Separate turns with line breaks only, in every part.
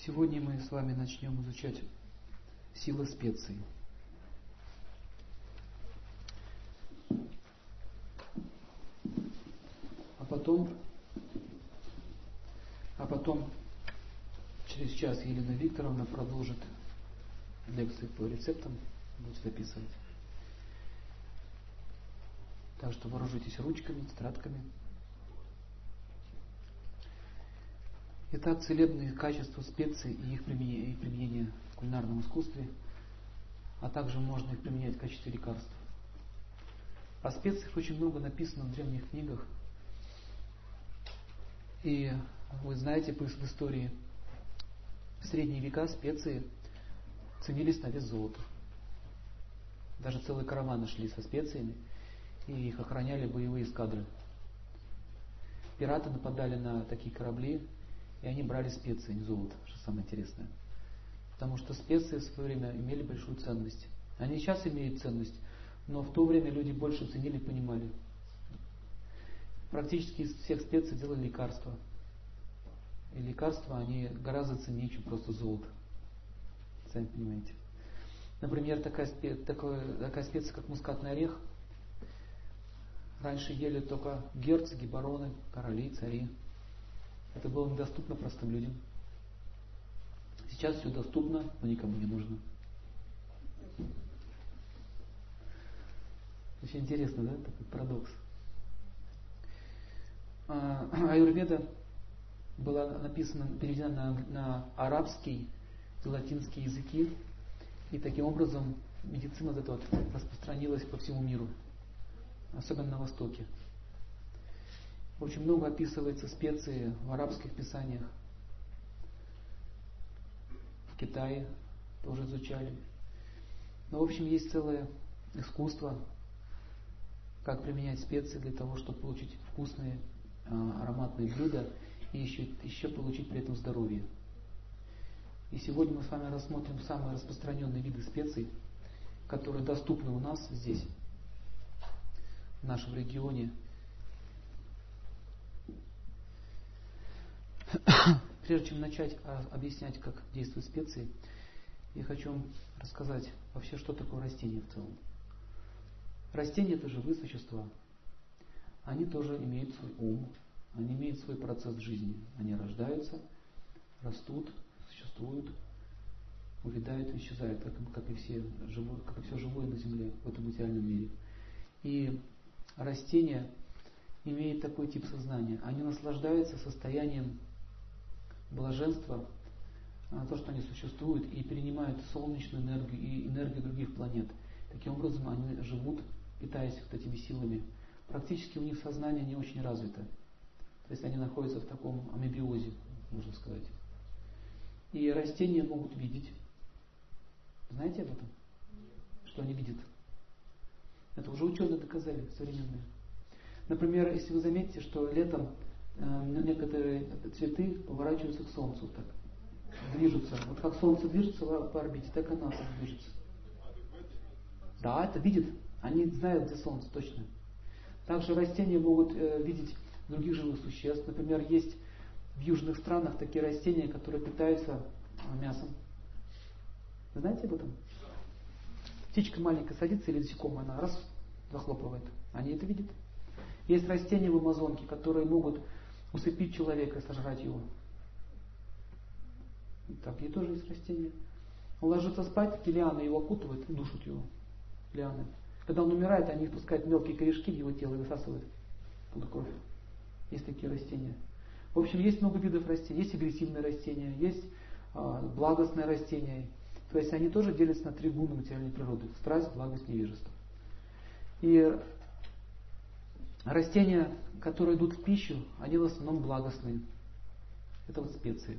Сегодня мы с вами начнем изучать силы специй. А потом через час Елена Викторовна продолжит лекции по рецептам, будет записывать. Так что вооружитесь ручками, тетрадками. Итак, целебные качества специй и их применение в кулинарном искусстве, а также можно их применять в качестве лекарств. О специях очень много написано в древних книгах. И вы знаете в истории, в средние века специи ценились на вес золота. Даже целые караваны шли со специями, и их охраняли боевые эскадры. Пираты нападали на такие корабли, и они брали специи, не золото, что самое интересное. Потому что специи в свое время имели большую ценность. Они сейчас имеют ценность, но в то время люди больше ценили и понимали. Практически из всех специй делали лекарства. И лекарства, они гораздо ценнее, чем просто золото. Сами понимаете. Например, такая специя, как мускатный орех. Раньше ели только герцоги, бароны, короли, цари. Это было недоступно простым людям. Сейчас все доступно, но никому не нужно. Очень интересно, да, такой парадокс. Аюрведа была переведена на арабский и латинский языки, и таким образом медицина распространилась по всему миру, особенно на Востоке. Очень много описывается специи в арабских писаниях. В Китае тоже изучали. Но в общем есть целое искусство, как применять специи для того, чтобы получить вкусные, ароматные блюда и еще получить при этом здоровье. И сегодня мы с вами рассмотрим самые распространенные виды специй, которые доступны у нас здесь, в нашем регионе. Прежде чем начать объяснять, как действуют специи, я хочу вам рассказать вообще, что такое растение в целом. Растения — это живые существа. Они тоже имеют свой ум, они имеют свой процесс жизни. Они рождаются, растут, существуют, увядают и исчезают, как и все живое на Земле, в этом материальном мире. И растения имеют такой тип сознания. Они наслаждаются состоянием блаженства, то, что они существуют, и перенимают солнечную энергию и энергию других планет. Таким образом, они живут, питаясь вот этими силами. Практически у них сознание не очень развито. То есть они находятся в таком амебиозе, можно сказать. И растения могут видеть. Знаете об этом? Что они видят? Это уже ученые доказали, современные. Например, если вы заметите, что летом некоторые цветы поворачиваются к Солнцу, так, движутся. Вот как Солнце движется по орбите, так и оно движется. Да, это видит. Они знают, где Солнце, точно. Также растения могут видеть других живых существ. Например, есть в южных странах такие растения, которые питаются мясом. Вы знаете об этом? Птичка маленькая садится или насекомое, она раз захлопывает. Они это видят. Есть растения в Амазонке, которые могут усыпить человека и сожрать его. Так, и тоже есть растения. Он ложится спать, лианы его окутывают и душат его. Лианы. Когда он умирает, они испускают мелкие корешки в его тело и высасывают оттуда кровь. Есть такие растения. В общем, есть много видов растений. Есть агрессивные растения, есть благостные растения. То есть они тоже делятся на три гуна материальной природы. Страсть, благость, невежество. И растения, которые идут в пищу, они в основном благостные. Это вот специи.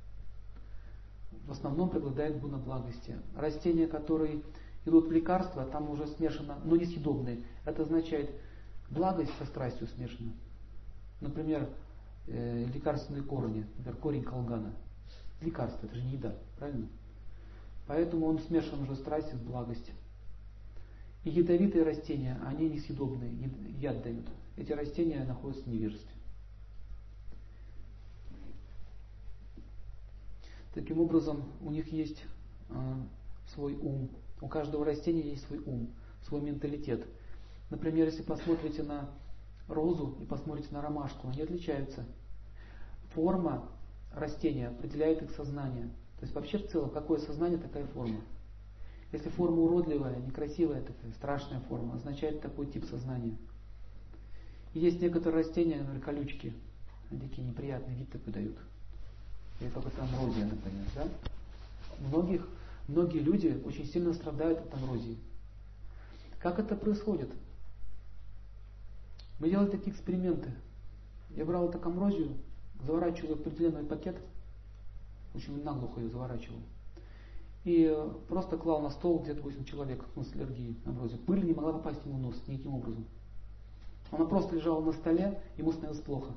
В основном преобладает гуна благости. Растения, которые идут в лекарства, там уже смешано, но несъедобные. Это означает, благость со страстью смешана. Например, лекарственные корни, например, корень колгана. Лекарство, это же не еда, правильно? Поэтому он смешан уже страстью с благостью. И ядовитые растения, они несъедобные, яд дают. Эти растения находятся в невежестве. Таким образом, у них есть свой ум. У каждого растения есть свой ум, свой менталитет. Например, если посмотрите на розу и посмотрите на ромашку, они отличаются. Форма растения определяет их сознание. То есть вообще в целом, какое сознание, такая форма. Если форма уродливая, некрасивая, такая страшная форма, означает такой тип сознания. И есть некоторые растения, например, колючки, они такие неприятный вид такой дают. Или какая-то амброзия, например. Да? Многие люди очень сильно страдают от амброзии. Как это происходит? Мы делали такие эксперименты. Я брал так амброзию, заворачивал ее в определенный пакет, очень наглухо ее заворачивал. И просто клал на стол где-то 8 человек с аллергией на амброзию. Пыль не могла попасть ему в нос никаким образом. Она просто лежала на столе, ему становилось плохо.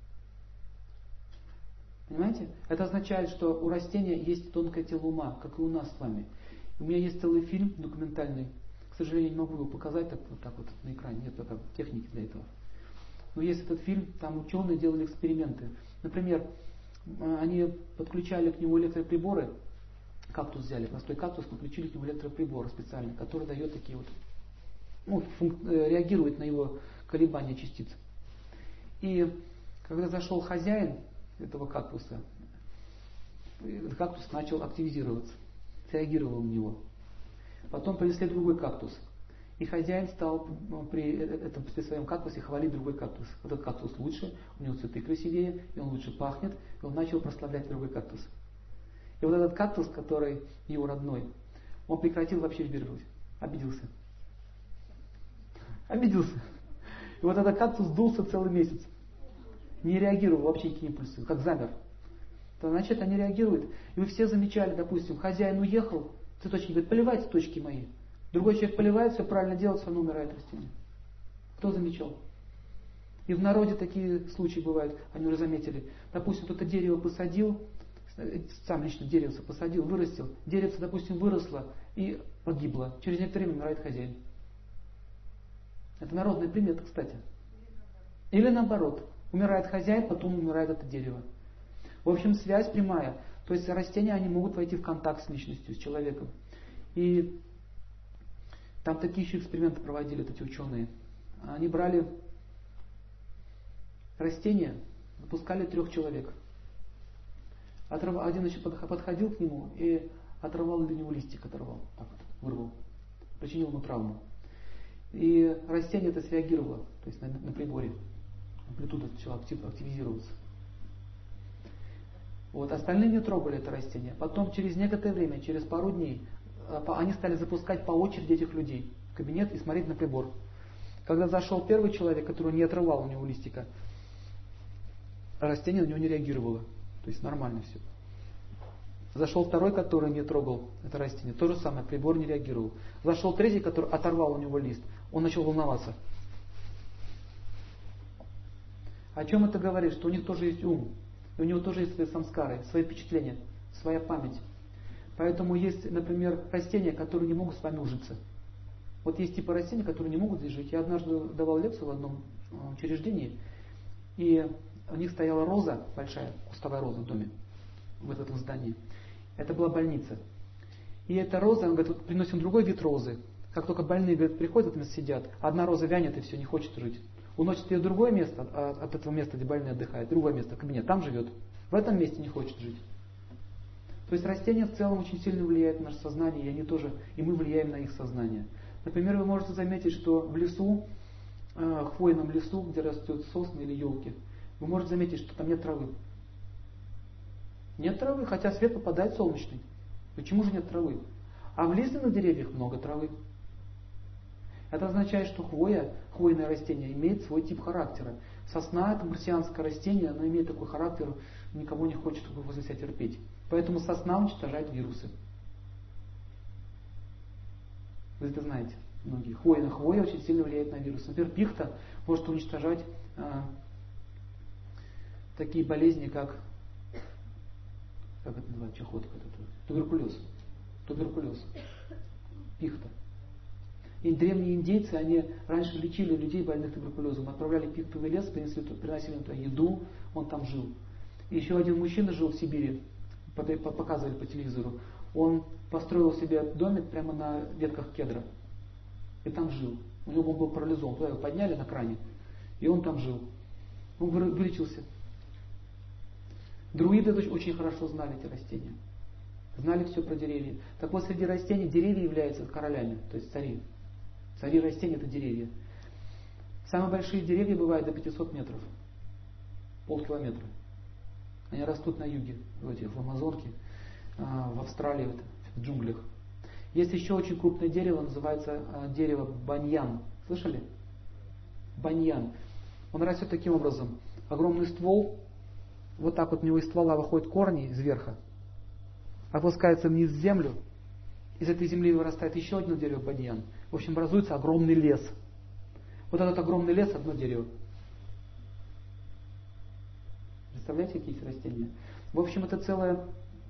Понимаете? Это означает, что у растения есть тонкое тело ума, как и у нас с вами. У меня есть целый фильм документальный. К сожалению, не могу его показать так вот на экране. Нет пока техники для этого. Но есть этот фильм, там ученые делали эксперименты. Например, они подключали к нему электроприборы. Кактус взяли, простой кактус, подключили к нему электроприбор специальный, который дает такие вот, реагирует на его колебания частиц. И когда зашел хозяин этого кактуса, этот кактус начал активизироваться, реагировал на него. Потом принесли другой кактус. И хозяин стал при своем кактусе хвалить другой кактус. Этот кактус лучше, у него цветы красивее, и он лучше пахнет, и он начал прославлять другой кактус. И вот этот кактус, который его родной, он прекратил вообще вибрировать. Обиделся. И вот этот кактус дулся целый месяц. Не реагировал вообще никакие импульсы, как замер. То, значит, они реагируют. И вы все замечали, допустим, хозяин уехал, цветочки говорит, поливай цветочки мои. Другой человек поливает, все правильно делает, все равно умирает растение. Кто замечал? И в народе такие случаи бывают, они уже заметили. Допустим, кто-то дерево посадил, сам лично дерево посадил, вырастил. Деревце, допустим, выросло и погибло. Через некоторое время умирает хозяин. Это народная примета, кстати. Или наоборот. Умирает хозяин, потом умирает это дерево. В общем, связь прямая. То есть растения, они могут войти в контакт с личностью, с человеком. И там такие еще эксперименты проводили эти ученые. Они брали растения, выпускали 3 человек. Один подходил к нему и оторвал для него листик, так вот, вырвал. Причинил ему травму. И растение это среагировало, то есть на приборе. Амплитуда начала активизироваться. Вот, остальные не трогали это растение. Потом через некоторое время, через пару дней, они стали запускать по очереди этих людей в кабинет и смотреть на прибор. Когда зашел первый человек, который не отрывал у него листика, растение на него не реагировало. То есть нормально все. Зашел второй, который не трогал это растение. То же самое, прибор не реагировал. Зашел третий, который оторвал у него лист. Он начал волноваться. О чем это говорит? Что у них тоже есть ум. И у него тоже есть свои самскары, свои впечатления, своя память. Поэтому есть, например, растения, которые не могут с вами ужиться. Вот есть типы растений, которые не могут здесь жить. Я однажды давал лекцию в одном учреждении, и у них стояла роза, большая кустовая роза в доме, в этом здании. Это была больница. И эта роза, он говорит, приносим другой вид розы. Как только больные, говорит, приходят, там сидят, одна роза вянет и все, не хочет жить. Уносит ее в другое место, от этого места, где больные отдыхают, другое место, кабинет, там живет. В этом месте не хочет жить. То есть растения в целом очень сильно влияют на наше сознание, и мы влияем на их сознание. Например, вы можете заметить, что в лесу, хвойном лесу, где растет сосны или елки, вы можете заметить, что там нет травы. Нет травы, хотя свет попадает солнечный. Почему же нет травы? А в лиственных деревьях много травы. Это означает, что хвойное растение имеет свой тип характера. Сосна, это марсианское растение, оно имеет такой характер, никого не хочет возле себя терпеть. Поэтому сосна уничтожает вирусы. Вы это знаете, многие. Хвоя очень сильно влияет на вирусы. Например, пихта может уничтожать такие болезни, как это называется, чахотка, туберкулез. Пихта. И древние индейцы, они раньше лечили людей, больных туберкулезом. Отправляли в пихтовый лес, приносили туда еду, он там жил. И еще один мужчина жил в Сибири, показывали по телевизору, он построил себе домик прямо на ветках кедра. И там жил. У него был парализован. Туда его подняли на кране. И он там жил. Он вылечился. Друиды очень хорошо знали эти растения. Знали все про деревья. Так вот, среди растений деревья являются королями, то есть цари. Цари растений — это деревья. Самые большие деревья бывают до 500 метров. Полкилометра. Они растут на юге, в Амазонке, в Австралии, в джунглях. Есть еще очень крупное дерево, называется дерево баньян. Слышали? Баньян. Он растет таким образом. Огромный ствол, вот так вот у него из ствола выходят корни из верха, опускается вниз в землю, из этой земли вырастает еще одно дерево баньян. В общем, образуется огромный лес. Вот этот огромный лес — одно дерево. Представляете, какие эти растения? В общем, это целая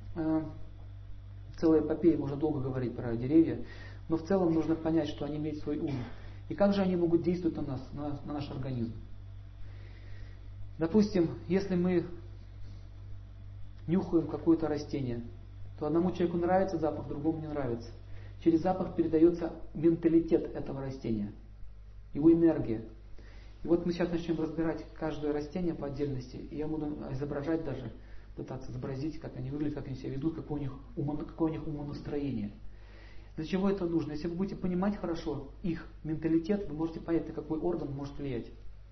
эпопея, можно долго говорить про деревья, но в целом нужно понять, что они имеют свой ум. И как же они могут действовать на нас, на наш организм. Допустим, если мы нюхаем какое-то растение, то одному человеку нравится запах, другому не нравится. Через запах передается менталитет этого растения, его энергия. И вот мы сейчас начнем разбирать каждое растение по отдельности, и я буду изображать даже, пытаться изобразить, как они выглядят, как они себя ведут, какое у них умонастроение. Для чего это нужно? Если вы будете понимать хорошо их менталитет, вы можете понять, на какой орган может влиять.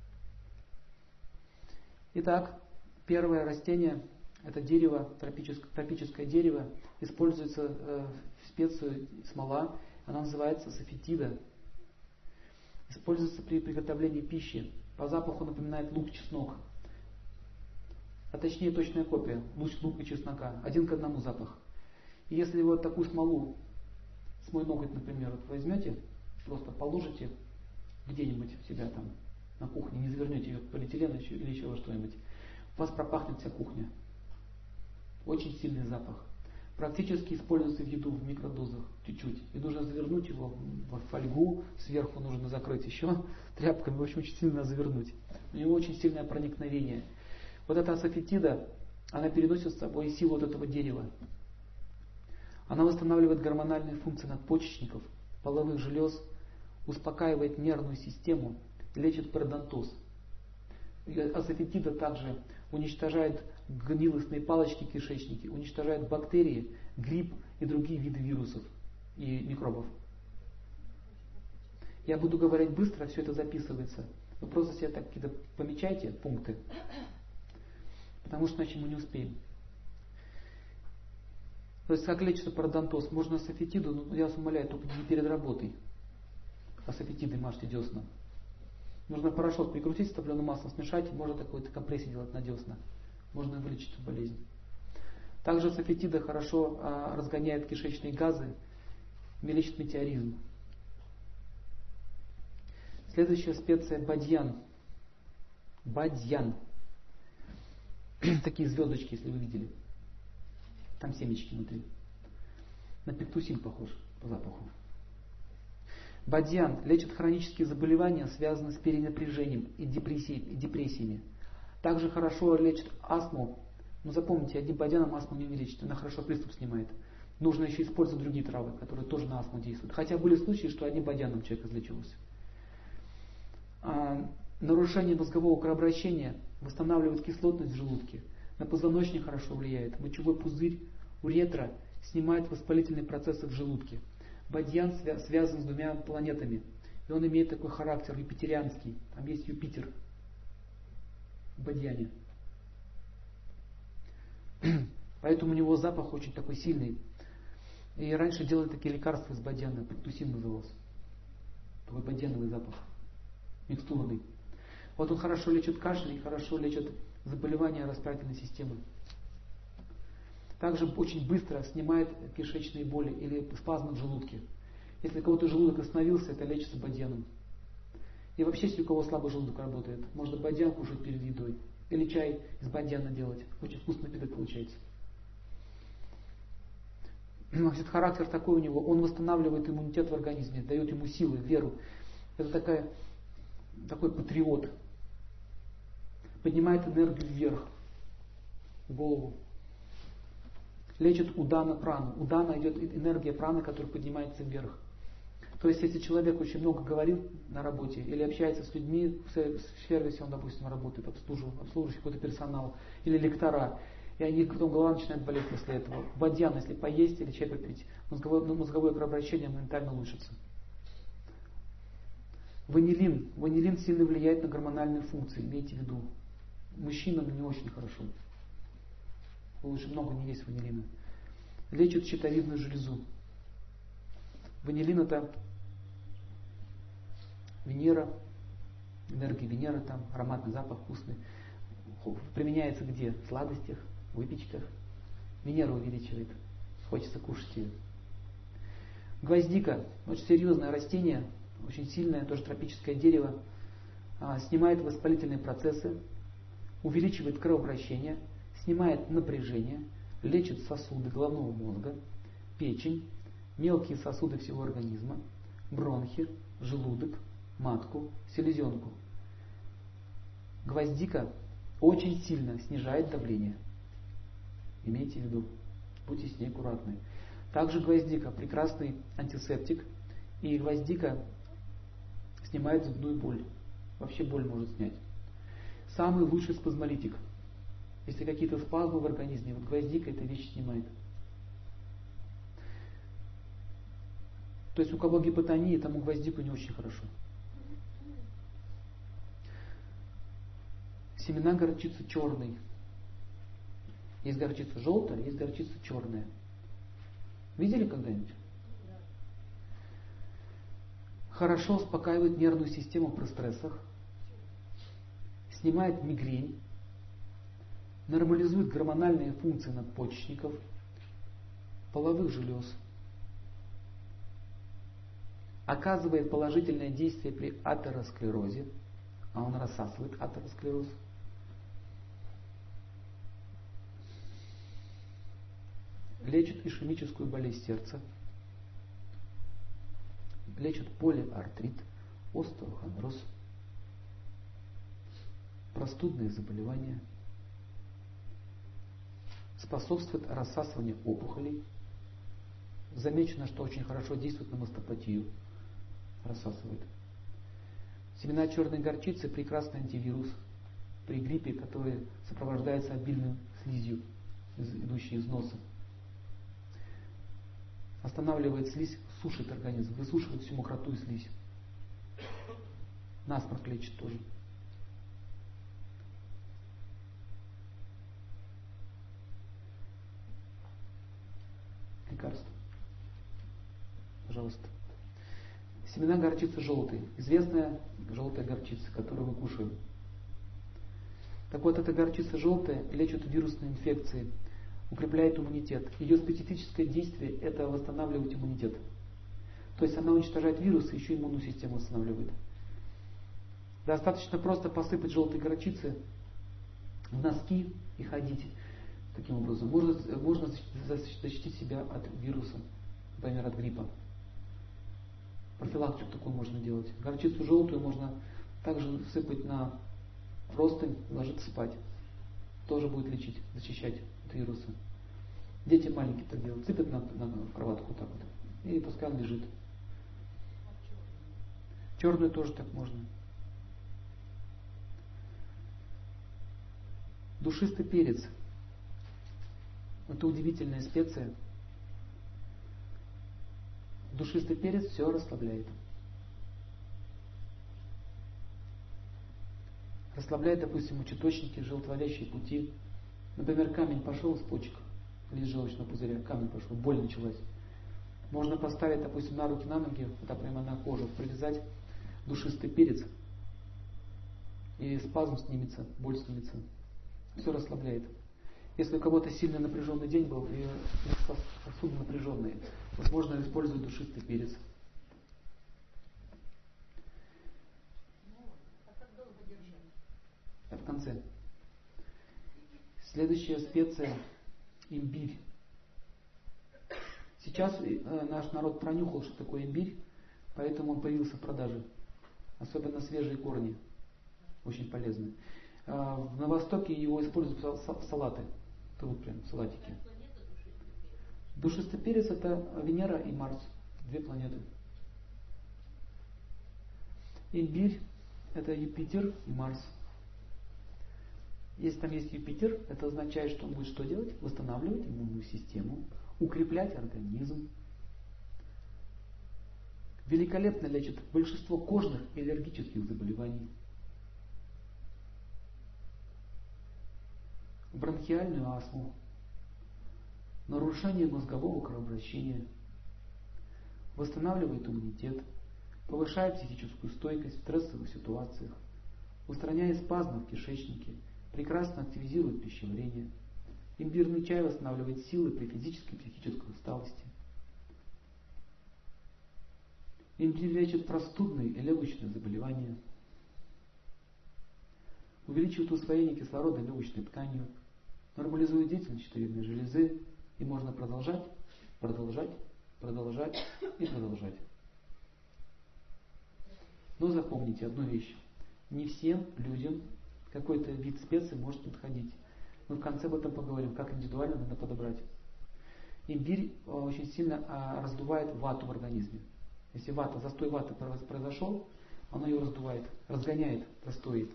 Итак, первое растение — это дерево, тропическое дерево, используется в специю смола, она называется софетида. Используется при приготовлении пищи. По запаху напоминает лук, чеснок. А точнее точная копия. Лук и чеснока. Один к одному запах. И если вы вот такую смолу, с мой ноготь, например, вот возьмете, просто положите где-нибудь у себя там на кухне, не завернете ее в полиэтилен или еще во что-нибудь, у вас пропахнет вся кухня. Очень сильный запах. Практически используется в еду в микродозах чуть-чуть. И нужно завернуть его в фольгу, сверху нужно закрыть еще тряпками, в общем, очень сильно завернуть. У него очень сильное проникновение. Вот эта асафетида, она переносит с собой силу вот этого дерева. Она восстанавливает гормональные функции надпочечников, половых желез, успокаивает нервную систему, лечит пародонтоз. Асафетида также уничтожает гнилостные палочки в кишечнике, уничтожает бактерии, грипп и другие виды вирусов и микробов. Я буду говорить быстро, все это записывается. Вы просто себе так какие-то помечайте пункты, потому что иначе мы не успеем. То есть как лечится пародонтоз? Можно асафетиду, но я вас умоляю, только не перед работой. Асафетидой мажьте десна. Нужно порошок прикрутить с топленым маслом, смешать, можно такой-то компрессию делать на десна. Можно вылечить эту болезнь. Также асафетида хорошо разгоняет кишечные газы, лечит метеоризм. Следующая специя — бадьян. Бадьян. Такие звездочки, если вы видели. Там семечки внутри. На пектусин похож по запаху. Бадьян лечит хронические заболевания, связанные с перенапряжением и депрессиями. Также хорошо лечит астму. Но запомните, одним бадьяном астму не лечит, она хорошо приступ снимает. Нужно еще использовать другие травы, которые тоже на астму действуют. Хотя были случаи, что одним бадьяном человек излечивался. Нарушение мозгового кровообращения восстанавливает кислотность в желудке. На позвоночник хорошо влияет. Мочевой пузырь, уретра снимает воспалительные процессы в желудке. Бадьян связан с двумя планетами. И он имеет такой характер юпитерианский. Там есть Юпитер в бадьяне. Поэтому у него запах очень такой сильный. И раньше делали такие лекарства из бадьяна. Пектусин назывался. Такой бадьяновый запах. Микстурный. Вот он хорошо лечит кашель и хорошо лечит заболевания расправительной системы. Также очень быстро снимает кишечные боли или спазмы в желудке. Если у кого-то желудок остановился, это лечится бадьяном. И вообще, если у кого слабый желудок работает, можно бадьян кушать перед едой. Или чай из бадьяна делать. Очень вкусный напиток получается. Значит, характер такой у него. Он восстанавливает иммунитет в организме, дает ему силы, веру. Это такой патриот. Поднимает энергию вверх, в голову. Лечит удана прану. Удана идет энергия праны, которая поднимается вверх. То есть, если человек очень много говорит на работе или общается с людьми, в сервисе он, допустим, работает, обслуживающий какой-то персонал, или лектора, и они потом голова начинает болеть после этого. Бадьян, если поесть или чай попить, мозговое кровообращение моментально улучшится. Ванилин. Ванилин сильно влияет на гормональные функции, имейте в виду. Мужчинам не очень хорошо. Лучше много не есть ванилина. Лечит щитовидную железу. Ванилин это Венера, энергия Венеры, там ароматный запах вкусный. Применяется где? В сладостях, выпечках. Венера увеличивает. Хочется кушать ее. Гвоздика. Очень серьезное растение, очень сильное, тоже тропическое дерево. Снимает воспалительные процессы, увеличивает кровообращение, снимает напряжение, лечит сосуды головного мозга, печень, мелкие сосуды всего организма, бронхи, желудок, матку, селезенку. Гвоздика очень сильно снижает давление. Имейте в виду, будьте с ней аккуратны. Также гвоздика прекрасный антисептик, и гвоздика снимает зубную боль. Вообще боль может снять. Самый лучший спазмолитик. Если какие-то спазмы в организме, вот гвоздика эта вещь снимает. То есть у кого гипотония, тому гвоздику не очень хорошо. Семена горчицы черной. Есть горчица желтая, есть горчица черная. Видели когда-нибудь? Хорошо успокаивает нервную систему при стрессах, снимает мигрень, нормализует гормональные функции надпочечников, половых желез, оказывает положительное действие при атеросклерозе, а он рассасывает атеросклероз. Лечит ишемическую болезнь сердца, лечит полиартрит, остеохондроз, простудные заболевания, способствует рассасыванию опухолей. Замечено, что очень хорошо действует на мастопатию, рассасывает. Семена черной горчицы – прекрасный антивирус при гриппе, который сопровождается обильной слизью, идущей из носа. Останавливает слизь, сушит организм, высушивает всю мокроту и слизь. Насморк лечит тоже. Лекарство. Пожалуйста. Семена горчицы желтой. Известная желтая горчица, которую мы кушаем. Так вот, эта горчица желтая лечит вирусные инфекции, укрепляет иммунитет. Ее специфическое действие – это восстанавливать иммунитет. То есть она уничтожает вирусы, еще иммунную систему восстанавливает. Достаточно просто посыпать желтой горчицы в носки и ходить таким образом. Можно защитить себя от вируса, например, от гриппа. Профилактику такую можно делать. Горчицу желтую можно также сыпать на простынь, ложиться спать. Тоже будет лечить, защищать от вируса. Дети маленькие так делают. Сыпят на кроватку вот так вот. И пускай он лежит. Черную тоже так можно. Душистый перец. Это удивительная специя. Душистый перец все расслабляет. Расслабляет, допустим, мочеточники, желтоводящие пути. Например, камень пошел из почек, или из желчного пузыря, камень пошел, боль началась. Можно поставить, допустим, на руки, на ноги, вот так прямо на кожу, привязать душистый перец, и спазм снимется, боль снимется. Все расслабляет. Если у кого-то сильно напряженный день был, и сосуды напряженные, вот можно использовать душистый перец. А в конце. Следующая специя – имбирь. Сейчас наш народ пронюхал, что такое имбирь, поэтому он появился в продаже. Особенно свежие корни. Очень полезны. На Востоке его используют в салаты. Тут прям салатики. Душистый перец это Венера и Марс, две планеты. Имбирь это Юпитер и Марс. Если там есть Юпитер, это означает, что он будет что делать? Восстанавливать иммунную систему, укреплять организм. Великолепно лечит большинство кожных и аллергических заболеваний. Бронхиальную астму, нарушение мозгового кровообращения, восстанавливает иммунитет, повышает психическую стойкость в стрессовых ситуациях, устраняет спазмы в кишечнике, прекрасно активизирует пищеварение. Имбирный чай восстанавливает силы при физической и психической усталости. Имбирь лечит простудные и легочные заболевания, увеличивает усвоение кислорода легочной тканью, нормализует деятельность щитовидной железы, и можно продолжать, продолжать, продолжать и продолжать. Но запомните одну вещь. Не всем людям какой-то вид специй может подходить. Мы в конце об этом поговорим, как индивидуально надо подобрать. Имбирь очень сильно раздувает вату в организме. Если застой ваты произошел, оно ее раздувает, разгоняет застой.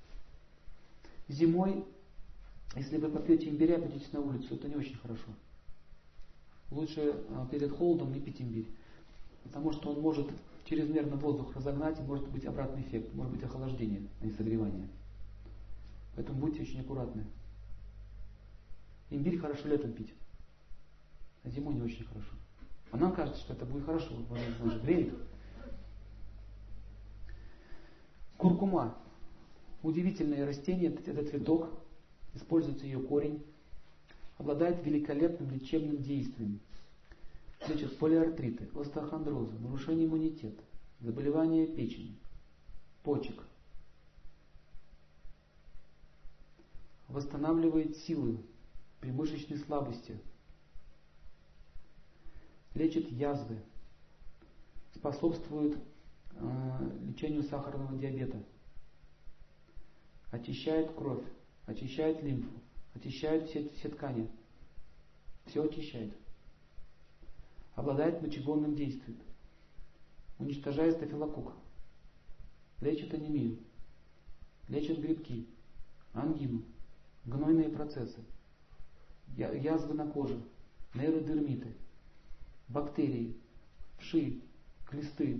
Зимой, если вы попьете имбиря, пойдете на улицу, это не очень хорошо. Лучше перед холодом не пить имбирь, потому что он может чрезмерно воздух разогнать, и может быть обратный эффект, может быть охлаждение, а не согревание. Поэтому будьте очень аккуратны. Имбирь хорошо летом пить, а зимой не очень хорошо. А нам кажется, что это будет хорошо, он же греет. Куркума. Удивительное растение, это цветок, используется ее корень, обладает великолепным лечебным действием. Лечит полиартриты, остеохондрозы, нарушение иммунитета, заболевания печени, почек. Восстанавливает силы при мышечной слабости. Лечит язвы, способствует лечению сахарного диабета, очищает кровь, очищает лимфу, очищает все ткани, все очищает. Обладает мочегонным действием, уничтожает стафилококк, лечит анемию, лечит грибки, ангину, гнойные процессы, язвы на коже, нейродермиты, бактерии, вши, клесты.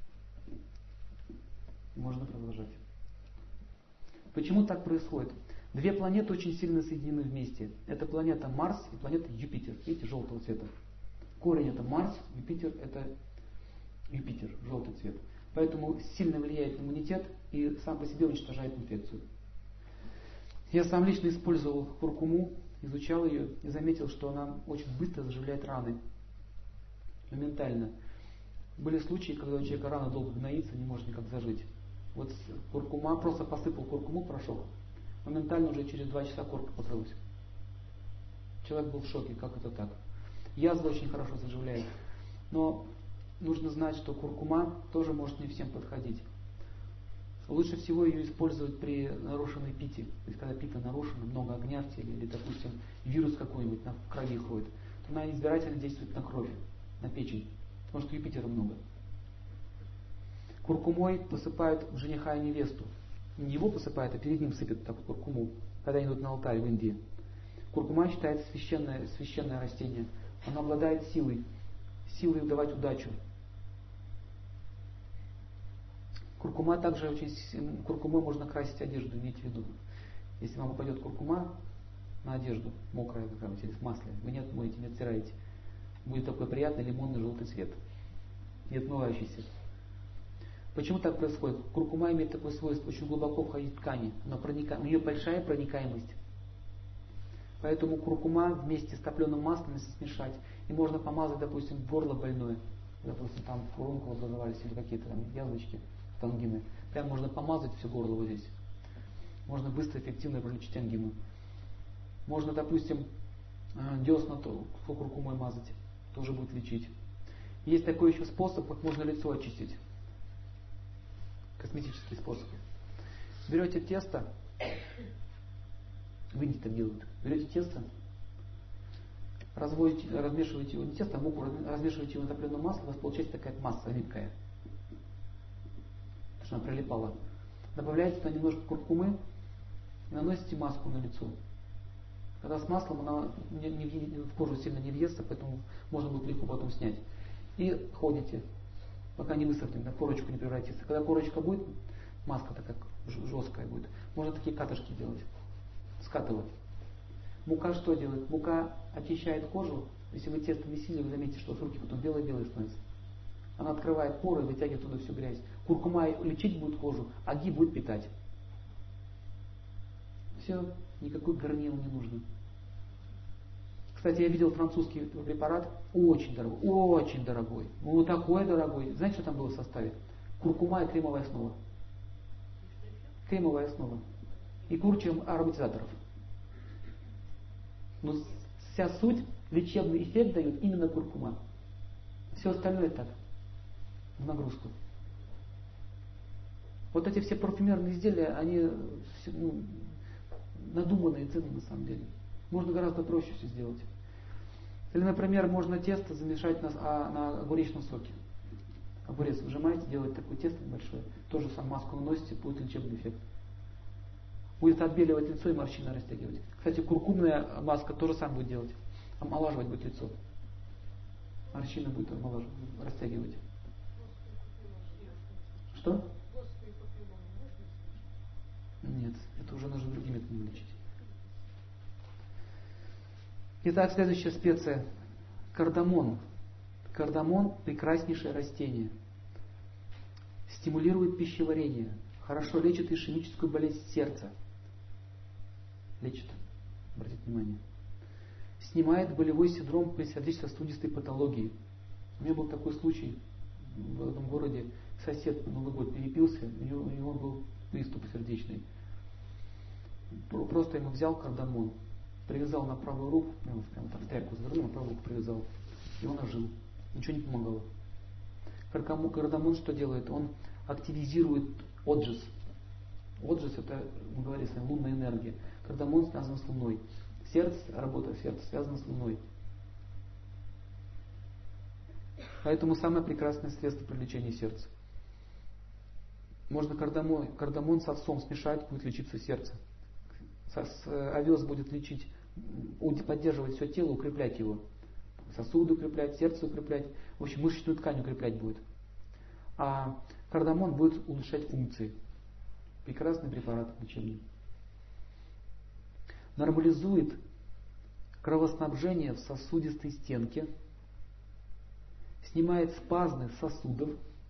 Можно продолжать. Почему так происходит? Две планеты очень сильно соединены вместе. Это планета Марс и планета Юпитер. Видите, желтого цвета. Корень это Марс, Юпитер это Юпитер, желтый цвет. Поэтому сильно влияет на иммунитет и сам по себе уничтожает инфекцию. Я сам лично использовал куркуму, изучал ее и заметил, что она очень быстро заживляет раны. Моментально. Были случаи, когда у человека рана долго гноится, не может никак зажить. Вот куркума, просто посыпал куркуму в порошок, моментально уже через 2 часа корка покрылась. Человек был в шоке, как это так. Язва очень хорошо заживляет. Но нужно знать, что куркума тоже может не всем подходить. Лучше всего ее использовать при нарушенной пите. То есть, когда пита нарушена, много огня в теле, или, допустим, вирус какой-нибудь в крови ходит, то она избирательно действует на кровь, на печень, потому что Юпитера много. Куркумой посыпают жениха и невесту. Не его посыпают, а перед ним сыпят так куркуму, когда они идут на алтарь в Индии. Куркума считается священное растение. Оно обладает силой давать удачу. Куркумой можно красить одежду, имейте в виду. Если вам упадет куркума на одежду, мокрая какая-нибудь, или в масле, вы не отмоете, не оттираете. Будет такой приятный лимонный желтый цвет, не отмывающийся. Почему так происходит? Куркума имеет такое свойство, очень глубоко входить в ткани, у нее большая проникаемость. Поэтому куркума вместе с топленым маслом, если смешать, и можно помазать, допустим, горло больное, допустим, там фурункулы образовались или какие-то там язвочки, ангины. Прям можно помазать все горло вот здесь. Можно быстро, эффективно пролечить ангину. Можно, допустим, десна куркумой мазать, тоже будет лечить. Есть такой еще способ, как можно лицо очистить. Косметический способ. Берете тесто, в Индии так делают. Берете тесто, размешиваете его не тесто, а муку, размешиваете его на топленое масло, у вас получается такая масса липкая. Потому что она прилипала. Добавляете туда немножко куркумы и наносите маску на лицо. Когда с маслом она в кожу сильно не въестся, поэтому можно будет легко потом снять. И ходите, пока не высохнет, на корочку не превратится. Когда корочка будет, маска такая жесткая будет, можно такие катышки делать, скатывать. Мука что делает? Мука очищает кожу. Если вы тесто месили, вы заметите, что с руки потом белые-белые становятся. Она открывает поры и вытягивает туда всю грязь. Куркума лечить будет кожу, а ги будет питать. Все, никакой горнил не нужно. Кстати, я видел французский препарат, очень дорогой, очень дорогой. Ну такой дорогой. Знаете, что там было в составе? Куркума и кремовая основа. Кремовая основа. И куча ароматизаторов. Но вся суть, лечебный эффект дает именно куркума. Все остальное так, в нагрузку. Вот эти все парфюмерные изделия, они надуманные цены на самом деле. Можно гораздо проще все сделать. Или, например, можно тесто замешать на огуречном соке. Огурец выжимаете, делаете такое тесто большое, тоже сам маску наносите, будет лечебный эффект. Будет отбеливать лицо и морщины растягивать. Кстати, куркумная маска тоже сам будет делать. Омолаживать будет лицо. Морщины будет растягивать. Что? Нет, это уже нужно другими методами лечить. Итак, следующая специя. Кардамон. Кардамон – прекраснейшее растение. Стимулирует пищеварение. Хорошо лечит ишемическую болезнь сердца. Лечит. Обратите внимание. Снимает болевой синдром при сердечно-сосудистой патологии. У меня был такой случай в этом городе. Сосед на Новый год перепился, у него был приступ сердечный. Просто ему взял кардамон, привязал на правую руку, прямо так тряпку завернул, на правую руку привязал. И он ожил. Ничего не помогало. Кардамон что делает? Он активизирует отжиз. Отжиз это, мы говорили с вами, лунная энергия. Кардамон связан с Луной. Сердце, работа сердца связана с Луной. Поэтому самое прекрасное средство при лечении сердца. Можно кардамон с овсом смешать, будет лечиться сердце. Овес будет лечить, поддерживать все тело, укреплять его. Сосуды укреплять, сердце укреплять. В общем, мышечную ткань укреплять будет. А кардамон будет улучшать функции. Прекрасный препарат лечебный. Нормализует кровоснабжение в сосудистой стенке. Снимает спазмы сосудов.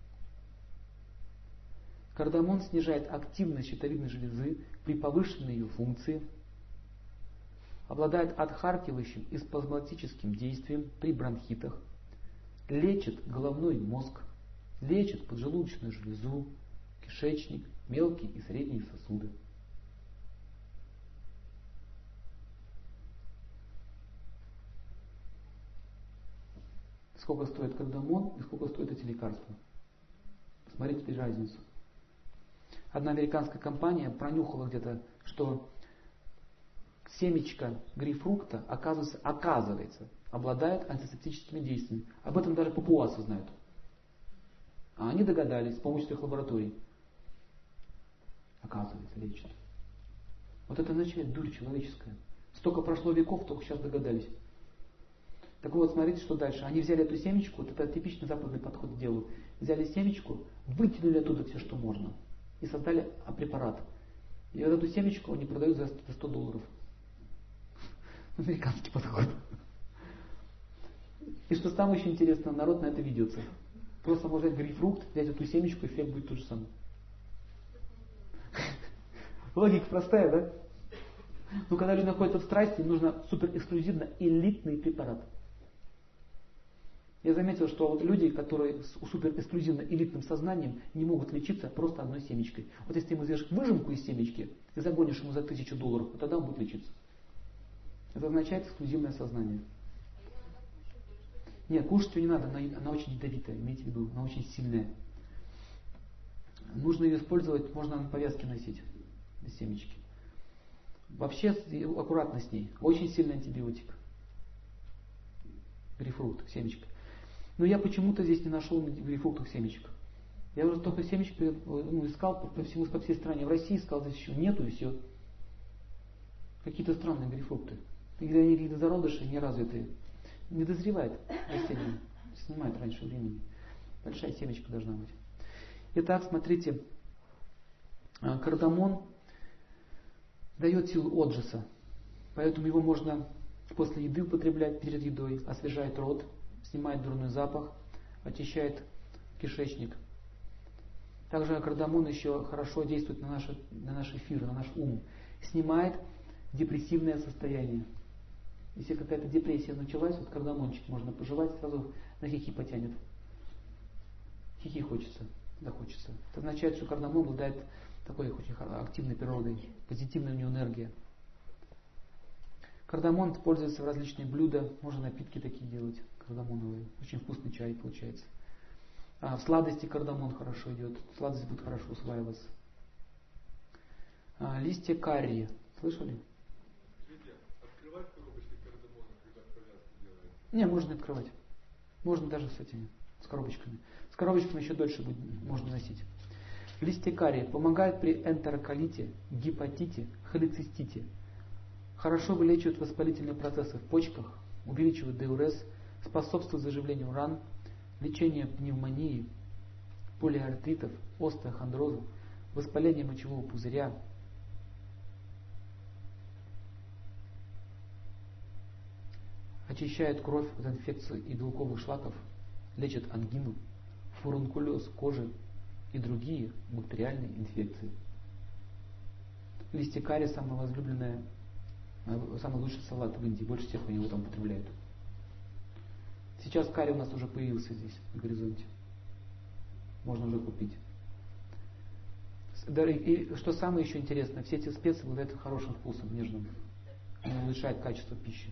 Кардамон снижает активность щитовидной железы при повышенной ее функции. Обладает отхаркивающим и спазматическим действием при бронхитах. Лечит головной мозг. Лечит поджелудочную железу, кишечник, мелкие и средние сосуды. Сколько стоит кардамон и сколько стоят эти лекарства? Посмотрите теперь разницу. Одна американская компания пронюхала где-то, что семечко грейпфрукта, оказывается, обладает антисептическими действиями. Об этом даже папуасы знают. А они догадались с помощью их лабораторий. Оказывается, лечит. Вот это означает дурь человеческая. Столько прошло веков, только сейчас догадались. Так вот, смотрите, что дальше. Они взяли эту семечку, вот это типичный западный подход к делу. Взяли семечку, вытянули оттуда все, что можно. И создали препарат. И вот эту семечку они продают за $100. Американский подход. И что самое еще интересное, народ на это ведется. Просто можно взять грейпфрукт, взять эту семечку, эффект будет тот же самый. Логика простая, да? Но когда люди находятся в страсти, им нужно суперэксклюзивно элитный препарат. Я заметил, что вот люди, которые с суперэксклюзивно элитным сознанием, не могут лечиться просто одной семечкой. Вот если ты ему сделаешь выжимку из семечки и загонишь ему за $1000, вот тогда он будет лечиться. Это означает эксклюзивное сознание. Нет, кушать ее не надо, она очень ядовитая, имейте в виду, она очень сильная. Нужно ее использовать, можно на повязке носить, из семечки. Вообще аккуратно с ней, очень сильный антибиотик. грейпфрут, семечко. Но я почему-то здесь не нашел грейпфрутных семечек. Я уже столько семечек искал по всей стране. В России искал, здесь еще нету и все. Какие-то странные грейпфрукты. Когда они какие-то зародыши, неразвитые. Не дозревает растение. Снимает раньше времени. Большая семечка должна быть. Итак, смотрите. Кардамон дает силу отжиса. Поэтому его можно после еды употреблять, перед едой. Освежает рот, снимает дурной запах, очищает кишечник. Также кардамон еще хорошо действует на наш эфир, на наш ум. Снимает депрессивное состояние. Если какая-то депрессия началась, вот кардамончик можно пожевать, сразу на хихи потянет. Хихи хочется, да хочется. Это означает, что кардамон обладает такой очень активной природой, позитивная у него энергия. Кардамон используется в различные блюда, можно напитки такие делать, кардамоновые. Очень вкусный чай получается. В сладости кардамон хорошо идет, сладость будет хорошо усваиваться. Листья карри, слышали?
Открывать коробочки кардамона, когда повязки делают?
Не, можно открывать. Можно даже с этими, с коробочками. С коробочками еще дольше можно носить. Листья карри помогают при энтероколите, гепатите, холецистите. Хорошо вылечивают воспалительные процессы в почках, увеличивают диурез, способствуют заживлению ран, лечению пневмонии, полиартритов, остеохондроза, воспаления мочевого пузыря. Очищает кровь от инфекций и белковых шлаков, лечит ангину, фурункулез кожи и другие бактериальные инфекции. Листья карри самое возлюбленное, самый лучший салат в Индии, больше всех его там употребляют. Сейчас карри у нас уже появился здесь, на горизонте. Можно уже купить. И что самое еще интересное, все эти специи обладают хорошим вкусом, нежным. Они улучшают качество пищи.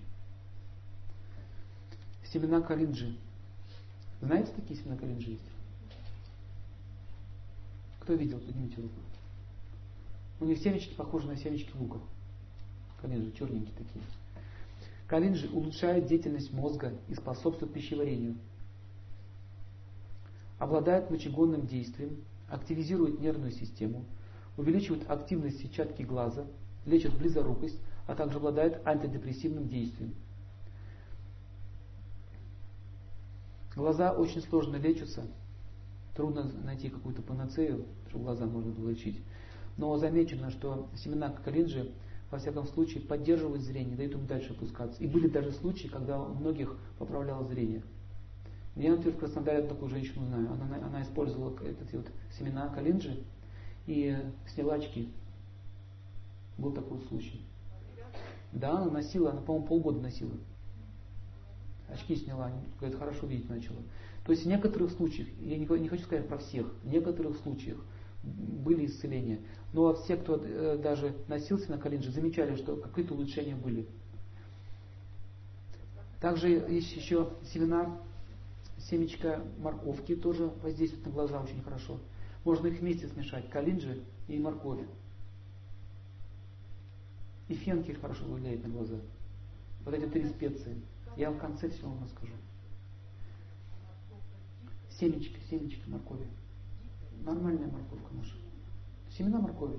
Семена калинджи. Знаете, такие семена калинджи есть? Кто видел? Поднимите руку. У них семечки похожи на семечки лука. Калинджи, черненькие такие. Калинджи улучшает деятельность мозга и способствует пищеварению. Обладает мочегонным действием, активизирует нервную систему, увеличивает активность сетчатки глаза, лечит близорукость, а также обладает антидепрессивным действием. Глаза очень сложно лечатся. Трудно найти какую-то панацею, чтобы глаза можно было лечить. Но замечено, что семена калинджи, во всяком случае, поддерживают зрение, дают им дальше опускаться. И были даже случаи, когда у многих поправляло зрение. Я, например, в Краснодаре такую женщину знаю. Она использовала семена калинджи и сняла очки. Был такой случай. Да, она носила, она, по-моему, полгода носила. Очки сняла, говорит, хорошо видеть начала. То есть в некоторых случаях, я не хочу сказать про всех, в некоторых случаях были исцеления. Но все, кто даже носил семена калинджи, замечали, что какие-то улучшения были. Также есть еще семечка морковки тоже воздействуют на глаза очень хорошо. Можно их вместе смешать, калинджи и морковь. И фенхель хорошо влияет на глаза. Вот эти 3 специи. Я в конце все вам расскажу. Семечки моркови. Нормальная морковка наша. Семена моркови.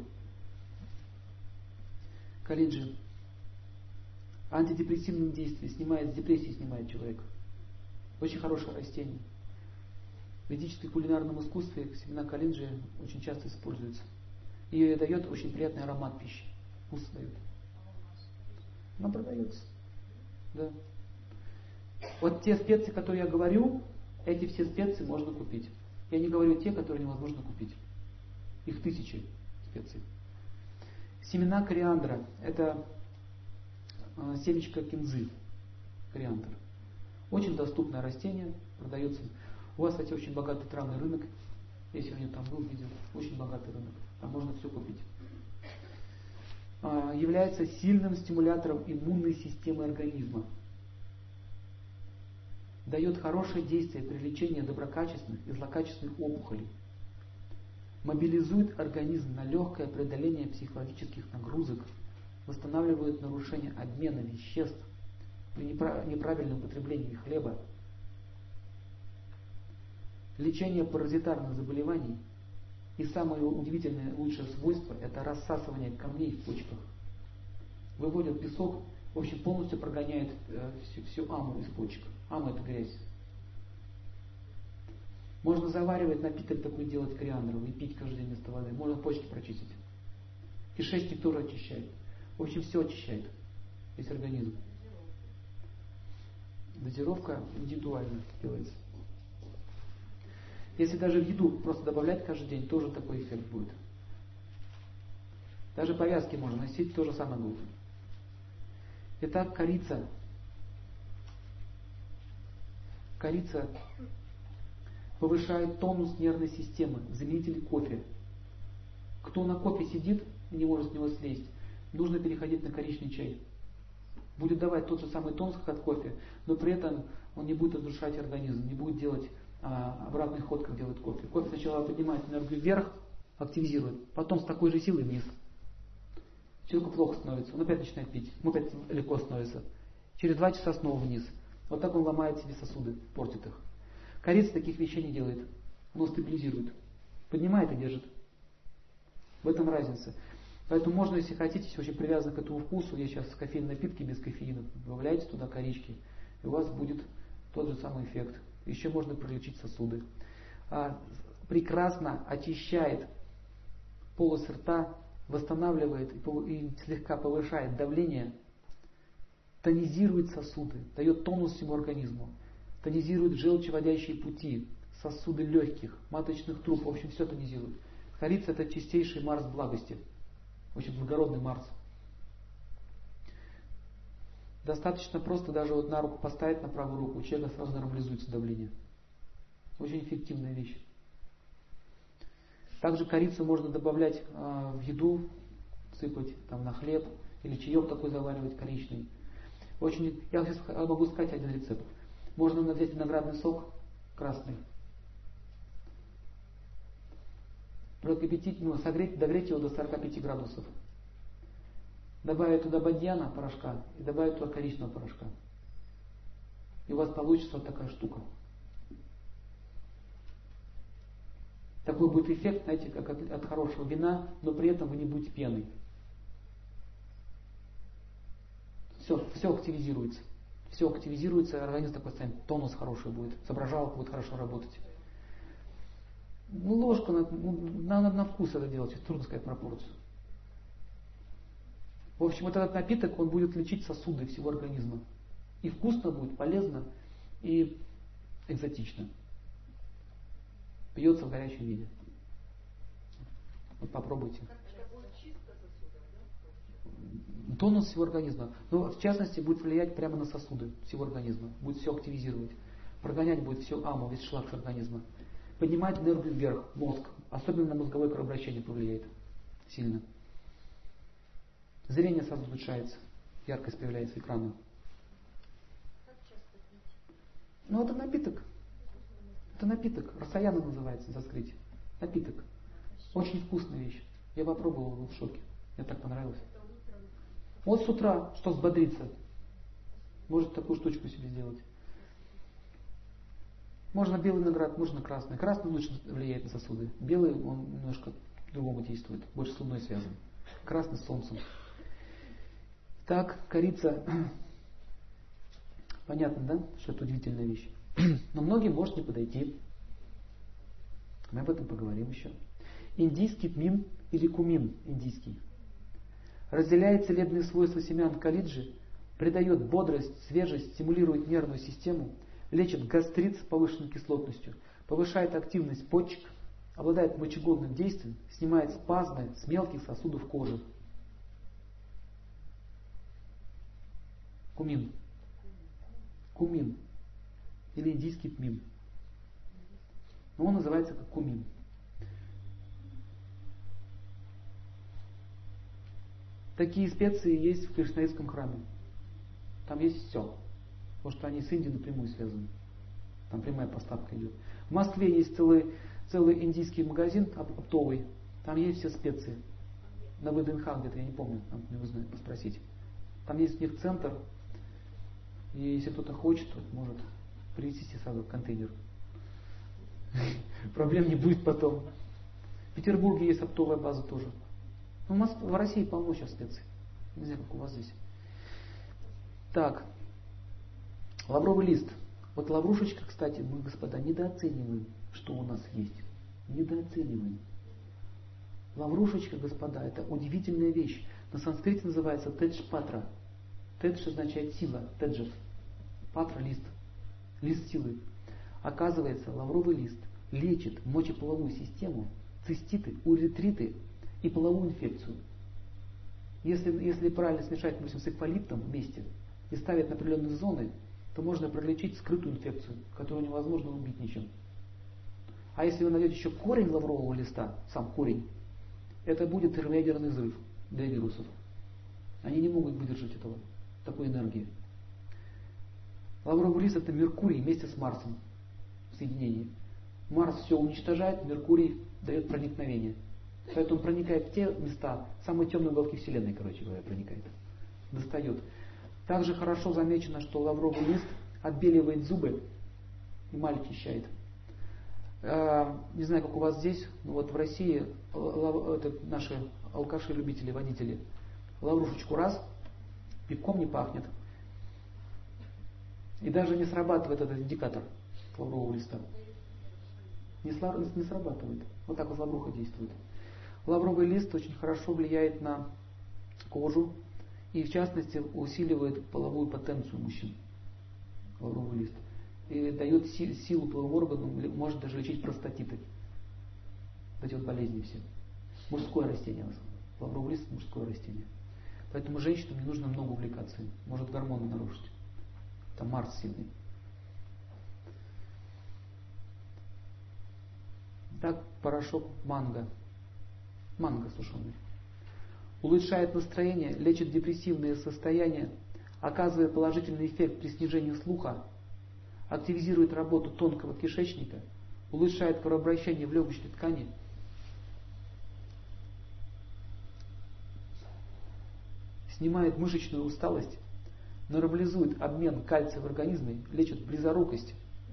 Калинджи. Антидепрессивным действием снимает, с депрессии снимает человека. Очень хорошее растение. В ведическом кулинарном искусстве семена калинджи очень часто используются. И дает очень приятный аромат пищи. Вкус дает. Она продается. Да. Вот те специи, которые я говорю, эти все специи можно купить. Я не говорю те, которые невозможно купить. Их 1000 специй. Семена кориандра. Это семечко кинзы. Кориандр. Очень доступное растение. Продается. У вас, кстати, очень богатый травный рынок. Я сегодня там был, видел. Очень богатый рынок. Там можно все купить. Является сильным стимулятором иммунной системы организма. Дает хорошее действие при лечении доброкачественных и злокачественных опухолей. Мобилизует организм на легкое преодоление психологических нагрузок. Восстанавливает нарушение обмена веществ. при неправильном употреблении хлеба. Лечение паразитарных заболеваний и самое удивительное, лучшее свойство – это рассасывание камней в почках. Выводят песок, в общем, полностью прогоняет всю аму из почек. Ама – это грязь. Можно заваривать напиток такой, делать кориандровый и пить каждый день вместо воды. Можно почки прочистить. Кишечник тоже очищает. В общем, все очищает. Весь организм. Дозировка индивидуально делается. Если даже в еду просто добавлять каждый день, тоже такой эффект будет. Даже повязки можно носить, то же самое будет. Итак, корица. Корица повышает тонус нервной системы, заменитель кофе. Кто на кофе сидит и не может с него слезть, нужно переходить на коричневый чай. Будет давать тот же самый тонус, как от кофе, но при этом он не будет разрушать организм, не будет делать обратный ход, как делает кофе. Кофе сначала поднимает энергию вверх, активизирует, потом с такой же силой вниз. Человеку плохо становится, он опять начинает пить, ему опять легко становится. Через 2 часа снова вниз. Вот так он ломает себе сосуды, портит их. Корица таких вещей не делает. Он стабилизирует. Поднимает и держит. В этом разница. Поэтому можно, если хотите, если очень привязаны к этому вкусу, есть сейчас кофейные напитки без кофеина, добавляйте туда корички, и у вас будет тот же самый эффект. Еще можно пролечить сосуды. Прекрасно очищает полость рта, восстанавливает и слегка повышает давление, тонизирует сосуды, дает тонус всему организму, тонизирует желчеводящие пути, сосуды легких, маточных труб, в общем, все тонизирует. Корица – это чистейший Марс благости, очень благородный Марс. Достаточно просто даже вот на руку поставить, на правую руку, у человека сразу нормализуется давление. Очень эффективная вещь. Также корицу можно добавлять в еду, сыпать там, на хлеб, или чаек такой заваривать коричневый. Очень, я сейчас могу сказать один рецепт. Можно взять виноградный сок красный, прокипятить, согреть, догреть его до 45 градусов. Добавить туда бадьяна порошка и добавить туда коричневого порошка. И у вас получится вот такая штука. Такой будет эффект, знаете, как от хорошего вина, но при этом вы не будете пьяны. Все активизируется. Все активизируется, организм такой станет, тонус хороший будет, соображалка будет хорошо работать. Ложка на вкус это делать, трудно сказать пропорцию. В общем, вот этот напиток, он будет лечить сосуды всего организма. И вкусно будет, полезно, и экзотично. Пьется в горячем виде. Вот попробуйте. Тонус всего организма. Но в частности будет влиять прямо на сосуды всего организма. Будет все активизировать. Прогонять будет всю аму, весь шлак с организма. Поднимать энергию вверх, мозг. Особенно на мозговое кровообращение повлияет. Сильно. Зрение сразу улучшается. Яркость появляется экрана.
Как часто пить?
Это напиток. Это напиток. Расаяна называется, заскрыть. Напиток. Очень вкусная вещь. Я попробовал, был в шоке. Мне так понравилось. Вот с утра, что взбодриться. Может такую штучку себе сделать. Можно белый виноград, можно красный. Красный лучше влияет на сосуды. Белый, он немножко по-другому действует. Больше с луной связан. Красный с солнцем. Так, корица. Понятно, да? Что это удивительная вещь. Но многим может не подойти. Мы об этом поговорим еще. Индийский тмин или кумин индийский. Разделяет целебные свойства семян калиджи, придает бодрость, свежесть, стимулирует нервную систему, лечит гастрит с повышенной кислотностью, повышает активность почек, обладает мочегонным действием, снимает спазмы с мелких сосудов кожи. Кумин. Кумин. Или индийский тмин. Но он называется как кумин. Такие специи есть в Кришнаитском храме. Там есть все. Потому что они с Индией напрямую связаны. Там прямая поставка идет. В Москве есть целый индийский магазин оптовый. Там есть все специи. На ВДНХ где-то, я не помню, там не знаю, поспросить. Там есть у них центр. И если кто-то хочет, то может привезти сразу контейнер. Проблем не будет потом. В Петербурге есть оптовая база тоже. Ну, в России полно сейчас специй. Не знаю, как у вас здесь. Так. Лавровый лист. Вот лаврушечка, кстати, мы, господа, недооцениваем, что у нас есть. Недооцениваем. Лаврушечка, господа, это удивительная вещь. На санскрите называется тедж-патра. Тедж означает сила, теджев. Патра – лист. Лист силы. Оказывается, лавровый лист лечит мочеполовую систему, циститы, уретриты и половую инфекцию. Если правильно смешать, допустим, с эквалиптом вместе и ставить на определенные зоны, то можно пролечить скрытую инфекцию, которую невозможно убить ничем. А если вы найдете еще корень лаврового листа, сам корень, это будет термоядерный взрыв для вирусов. Они не могут выдержать этого, такой энергии. Лавровый лист — это Меркурий вместе с Марсом в соединении. Марс все уничтожает, Меркурий дает проникновение. Поэтому проникает в те места, самые темные уголки Вселенной, короче говоря, проникает. Достает. Также хорошо замечено, что лавровый лист отбеливает зубы, эмаль очищает. Не знаю, как у вас здесь, но вот в России это наши алкаши-любители, водители, лаврушечку раз, пивком не пахнет. И даже не срабатывает этот индикатор лаврового листа. Не срабатывает. Вот так вот лавруха действует. Лавровый лист очень хорошо влияет на кожу и, в частности, усиливает половую потенцию мужчин. Лавровый лист. И дает силу половым органам, может даже лечить простатиты. Вот эти вот болезни все. Мужское растение. Лавровый лист — мужское растение. Поэтому женщинам не нужно много увлекаться им. Может гормоны нарушить. Там Марс сильный. Так, порошок манго. Манго сушеный. Улучшает настроение, лечит депрессивные состояния, оказывает положительный эффект при снижении слуха, активизирует работу тонкого кишечника, улучшает кровообращение в легочной ткани, снимает мышечную усталость, нормализует обмен кальция в организме, лечит близорукость.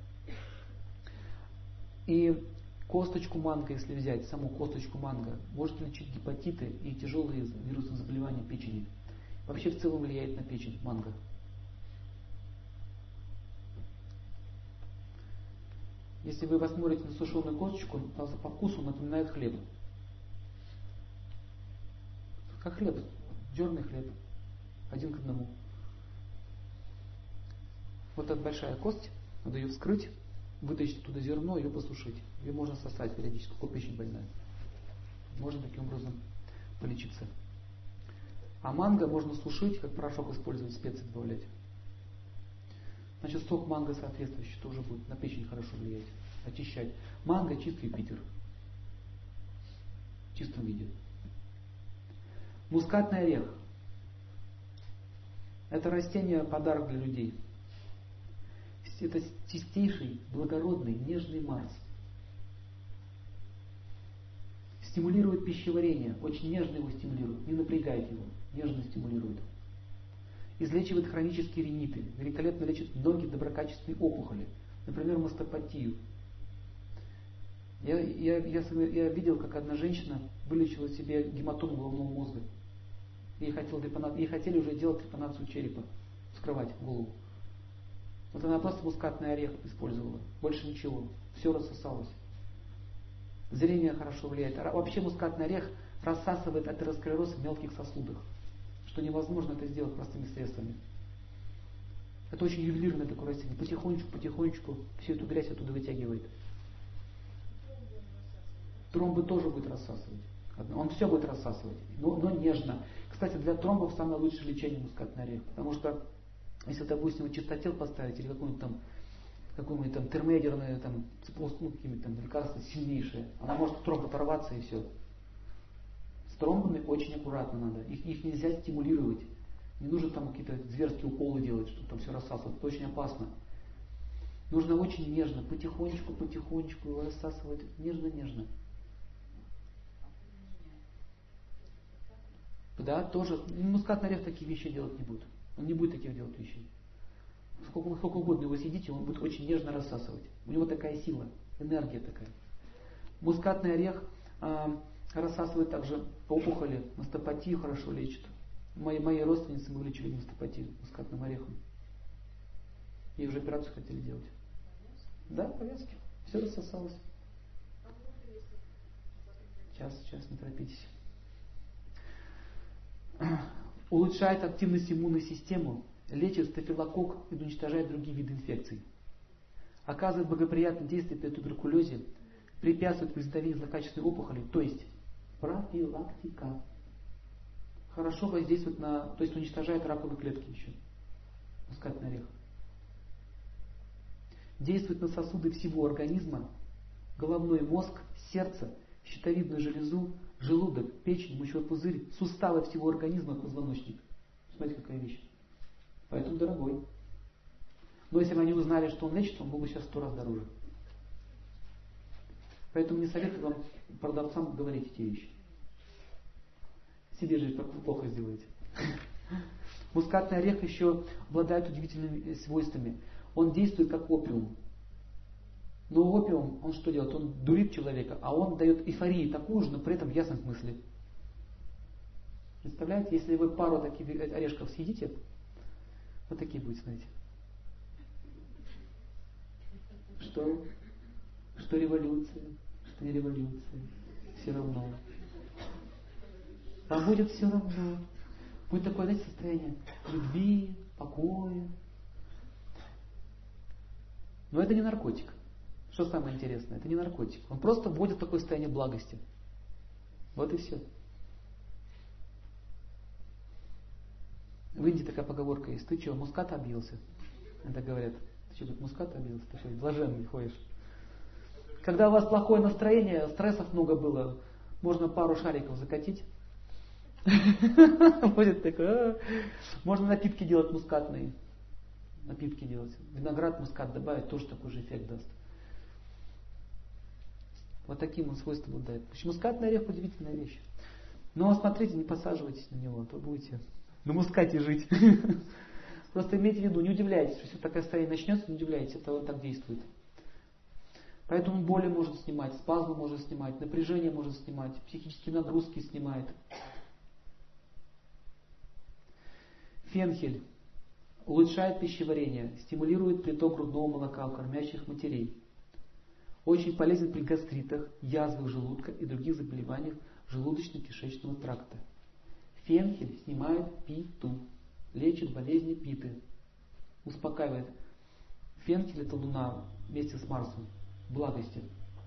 И косточку манго, если взять, саму косточку манго, может лечить гепатиты и тяжелые вирусные заболевания печени. Вообще в целом влияет на печень манго. Если вы посмотрите на сушеную косточку, по вкусу напоминает хлеб. Как хлеб, черный хлеб, 1 к 1. Вот эта большая кость, надо ее вскрыть, вытащить оттуда зерно, ее посушить. Ее можно сосать периодически, как печень больная. Можно таким образом полечиться. А манго можно сушить, как порошок использовать, специи добавлять. Значит, сок манго соответствующий тоже будет на печень хорошо влиять, очищать. Манго — чистый Юпитер. В чистом виде. Мускатный орех. Это растение — подарок для людей. Это чистейший, благородный, нежный Марс. Стимулирует пищеварение, очень нежно его стимулирует, не напрягает его, нежно стимулирует. Излечивает хронические риниты, великолепно лечит многие доброкачественные опухоли, например, мастопатию. Я видел, как одна женщина вылечила себе гематому головного мозга. Ей хотели уже делать трепанацию черепа, вскрывать голову. Вот она просто мускатный орех использовала, больше ничего, все рассосалось. Зрение хорошо влияет. Вообще мускатный орех рассасывает атеросклероз в мелких сосудах, что невозможно это сделать простыми средствами. Это очень ювелирное такое растение. Потихонечку всю эту грязь оттуда вытягивает. Тромбы тоже будет рассасывать. Он все будет рассасывать, но нежно. Кстати, для тромбов самое лучшее лечение мускатный орех, потому что если, допустим, чистотел поставить или какую-нибудь там термоядерное какие-нибудь там лекарства сильнейшие, она может тромб оторваться и все. С тромбами очень аккуратно надо. Их нельзя стимулировать. Не нужно там какие-то зверские уколы делать, чтобы там все рассасывать. Это очень опасно. Нужно очень нежно, потихонечку его рассасывать. Нежно-нежно. Да, тоже. Мускатный орех такие вещи делать не будет. Он не будет таких делать вещей. сколько угодно его съедите, он будет очень нежно рассасывать. У него такая сила, энергия такая. Мускатный орех рассасывает также опухоли, мастопатию хорошо лечит. Мои родственницы мы вылечили мастопатию мускатным орехом. И уже операцию хотели делать. Да, повязки. Все рассосалось. Сейчас, не торопитесь. Улучшает активность иммунной системы, лечит стафилококк и уничтожает другие виды инфекций. Оказывает благоприятное действие при туберкулезе, препятствует возникновению злокачественной опухоли, то есть профилактика. Хорошо воздействует то есть уничтожает раковые клетки еще. Мускатный орех. Действует на сосуды всего организма, головной мозг, сердце, щитовидную железу, желудок, печень, мочевой пузырь, суставы всего организма, позвоночник. Смотрите, какая вещь. Поэтому дорогой. Но если бы они узнали, что он лечит, он был бы сейчас 100 раз дороже. Поэтому не советую вам, продавцам, говорить эти вещи. Себе же плохо сделаете. Мускатный орех еще обладает удивительными свойствами. Он действует как опиум. Но опиум, он что делает? Он дурит человека, а он дает эйфорию такую же, но при этом в ясном смысле. Представляете, если вы пару таких орешков съедите, вот такие будете, знаете. Что революция, что не революция, все равно. Вам будет все равно. Будет такое, знаете, состояние любви, покоя. Но это не наркотик. Что самое интересное? Это не наркотик. Он просто вводит в такое состояние благости. Вот и все. В Индии такая поговорка есть. Ты что, мускат объелся? Это говорят. Ты что, тут мускат объелся? Ты что, блаженный ходишь? Когда у вас плохое настроение, стрессов много было, можно пару шариков закатить. Будет такое. Можно напитки делать мускатные. Напитки делать. Виноград, мускат добавить, тоже такой же эффект даст. Вот таким он свойством обладает. Мускатный орех удивительная вещь. Но смотрите, не посаживайтесь на него, а то будете на мускате жить. Просто имейте в виду, не удивляйтесь, что если такое состояние начнется, не удивляйтесь, это он так действует. Поэтому боли может снимать, спазмы может снимать, напряжение может снимать, психические нагрузки снимает. Фенхель улучшает пищеварение, стимулирует приток грудного молока у кормящих матерей. Очень полезен при гастритах, язвах желудка и других заболеваниях желудочно-кишечного тракта. Фенхель снимает питу, лечит болезни питы, успокаивает. Фенхель — это луна вместе с Марсом, благости.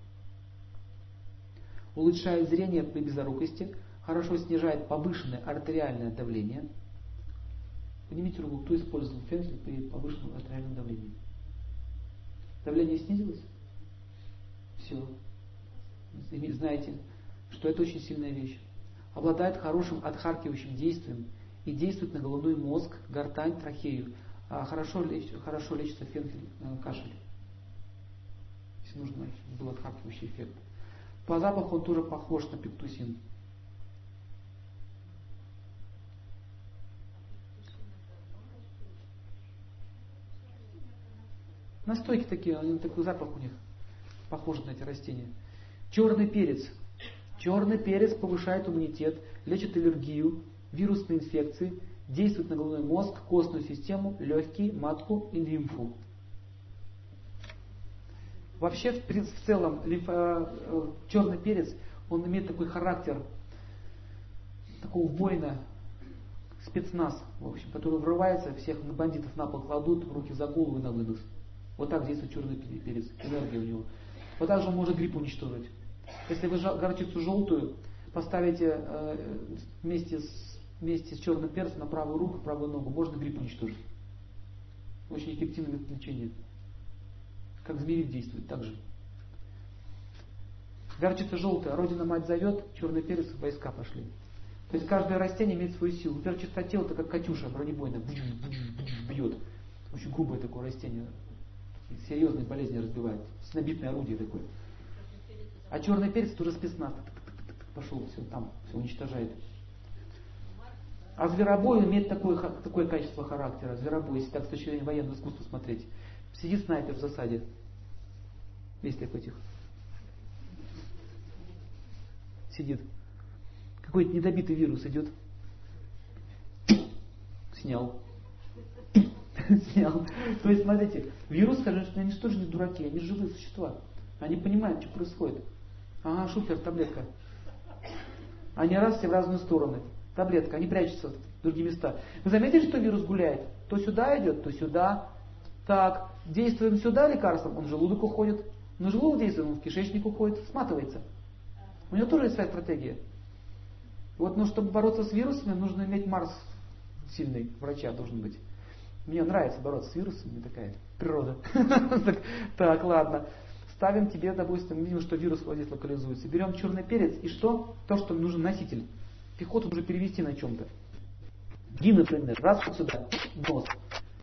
Улучшает зрение при близорукости, хорошо снижает повышенное артериальное давление. Поднимите руку, кто использовал фенхель при повышенном артериальном давлении. Давление снизилось? Все. Знаете, что это очень сильная вещь. Обладает хорошим отхаркивающим действием и действует на головной мозг, гортань, трахею. Хорошо лечится фенхель, кашель. Если нужно, чтобы был отхаркивающий эффект. По запаху он тоже похож на пиктусин. Настойки такие, такой запах у них. Похожи на эти растения. Черный перец. Черный перец повышает иммунитет, лечит аллергию, вирусные инфекции, действует на головной мозг, костную систему, легкие, матку и лимфу. Вообще, в целом, черный перец, он имеет такой характер такого воина, спецназ, в общем, который врывается, всех бандитов на пол кладут, руки за голову и на вынос. Вот так действует черный перец, энергия у него. Вот так же он может грипп уничтожить. Если вы горчицу желтую поставите вместе с черным перцем на правую руку, правую ногу, можно грипп уничтожить. Очень эффективное метод лечения. Как змеевик действует, так же. Горчица желтая, Родина мать зовет, черный перец, войска пошли. То есть каждое растение имеет свою силу. Например, чистотел это как катюша бронебойная, бьет. Очень грубое такое растение. Серьезные болезни разбивает. Снобитное орудие такое. А черный перец это уже спецназ. Пошел, все там, все уничтожает. А зверобой имеет такое качество характера. Зверобой, если так с точки зрения военного искусства смотреть. Сидит снайпер в засаде. Есть такой этих. Сидит. Какой-то недобитый вирус идет. Снял. Снял. То есть, смотрите, вирус, скажем, что они же тоже не дураки, они живые существа. Они понимают, что происходит. Ага, шупер, таблетка. Они раз все в разные стороны. Таблетка, они прячутся в другие места. Вы заметили, что вирус гуляет? То сюда идет, то сюда. Так, действуем сюда лекарством, он в желудок уходит. Но желудок действует, он в кишечник уходит, сматывается. У него тоже есть своя стратегия. Вот, но чтобы бороться с вирусами, нужно иметь Марс сильный, врача должен быть. Мне нравится бороться с вирусами, такая природа. Так, ладно. Ставим тебе, допустим, видим, что вирус здесь локализуется. Берем черный перец и что? То, что нужен носитель. Пехоту нужно перевести на чем-то. Ги, например, раз вот сюда, в нос.